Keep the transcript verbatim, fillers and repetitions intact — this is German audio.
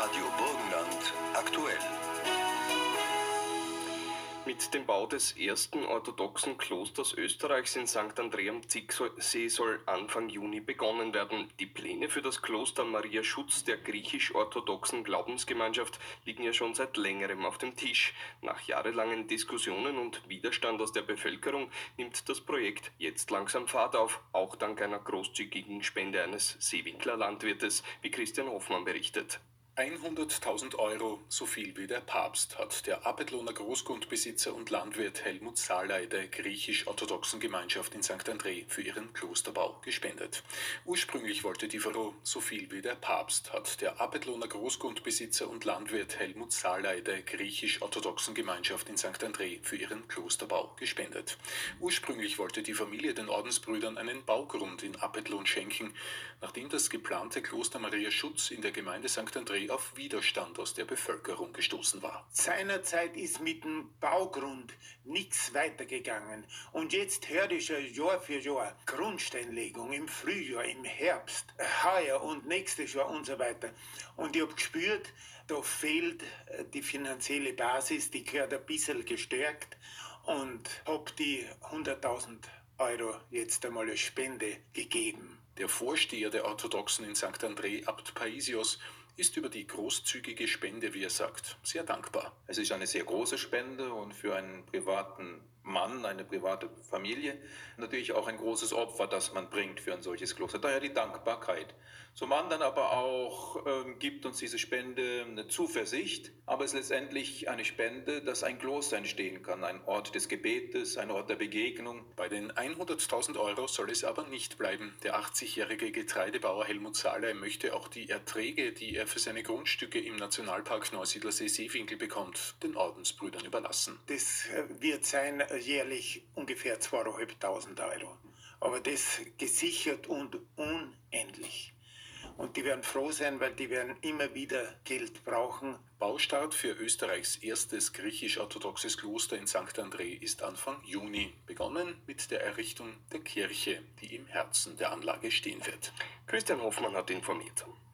Radio Burgenland aktuell. Mit dem Bau des ersten orthodoxen Klosters Österreichs in Sankt André am Zicksee soll Anfang Juni begonnen werden. Die Pläne für das Kloster Maria Schutz der griechisch-orthodoxen Glaubensgemeinschaft liegen ja schon seit längerem auf dem Tisch. Nach jahrelangen Diskussionen und Widerstand aus der Bevölkerung nimmt das Projekt jetzt langsam Fahrt auf, auch dank einer großzügigen Spende eines Seewinkler Landwirtes, wie Christian Hoffmann berichtet. hunderttausend Euro, so viel wie der Papst, hat der Apetloner Großgrundbesitzer und Landwirt Helmut Salai der griechisch-orthodoxen Gemeinschaft in Sankt André für ihren Klosterbau gespendet. Ursprünglich wollte die Frau so viel wie der Papst, hat der Apetloner Großgrundbesitzer und Landwirt Helmut Salai der griechisch-orthodoxen Gemeinschaft in Sankt André für ihren Klosterbau gespendet. Ursprünglich wollte die Familie den Ordensbrüdern einen Baugrund in Apetlon schenken, nachdem das geplante Kloster Maria Schutz in der Gemeinde Sankt André auf Widerstand aus der Bevölkerung gestoßen war. Seinerzeit ist mit dem Baugrund nichts weitergegangen. Und jetzt hört ich ja Jahr für Jahr Grundsteinlegung im Frühjahr, im Herbst, heuer und nächstes Jahr und so weiter. Und ich habe gespürt, da fehlt die finanzielle Basis, die gehört ein bisschen gestärkt und habe die hunderttausend Euro jetzt einmal als Spende gegeben. Der Vorsteher der Orthodoxen in Sankt André, Abt Paisios, ist über die großzügige Spende, wie er sagt, sehr dankbar. Es ist eine sehr große Spende und für einen privaten Mann, eine private Familie, natürlich auch ein großes Opfer, das man bringt für ein solches Kloster. Daher die Dankbarkeit. Zum anderen aber auch äh, gibt uns diese Spende eine Zuversicht, aber es ist letztendlich eine Spende, dass ein Kloster entstehen kann, ein Ort des Gebetes, ein Ort der Begegnung. Bei den hunderttausend Euro soll es aber nicht bleiben. Der achtzigjährige Getreidebauer Helmut Salai möchte auch die Erträge, die er für seine Grundstücke im Nationalpark Neusiedlersee-Seewinkel bekommt, den Ordensbrüdern überlassen. Das wird sein jährlich ungefähr zweitausendfünfhundert Euro. Aber das gesichert und unendlich. Und die werden froh sein, weil die werden immer wieder Geld brauchen. Baustart für Österreichs erstes griechisch-orthodoxes Kloster in Sankt André ist Anfang Juni, begonnen mit der Errichtung der Kirche, die im Herzen der Anlage stehen wird. Christian Hoffmann hat informiert.